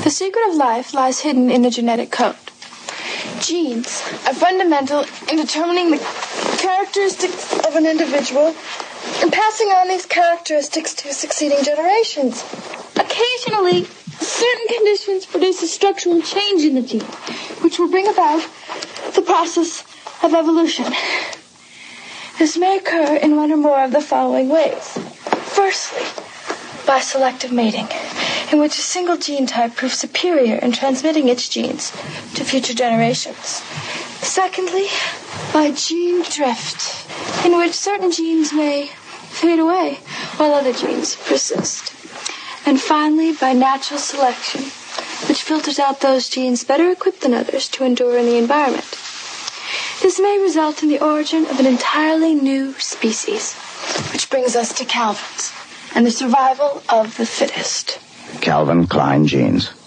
The secret of life lies hidden in a genetic code. Genes are fundamental in determining the characteristics of an individual and passing on these characteristics to succeeding generations. Occasionally, certain conditions produce a structural change in the gene, which will bring about the process of evolution. This may occur in one or more of the following ways. Firstly, by selective mating, in which a single gene type proves superior in transmitting its genes to future generations. Secondly, by gene drift, in which certain genes may fade away while other genes persist. And finally, by natural selection, which filters out those genes better equipped than others to endure in the environment. This may result in the origin of an entirely new species, which brings us to Calvin's and the survival of the fittest. Calvin Klein Jeans.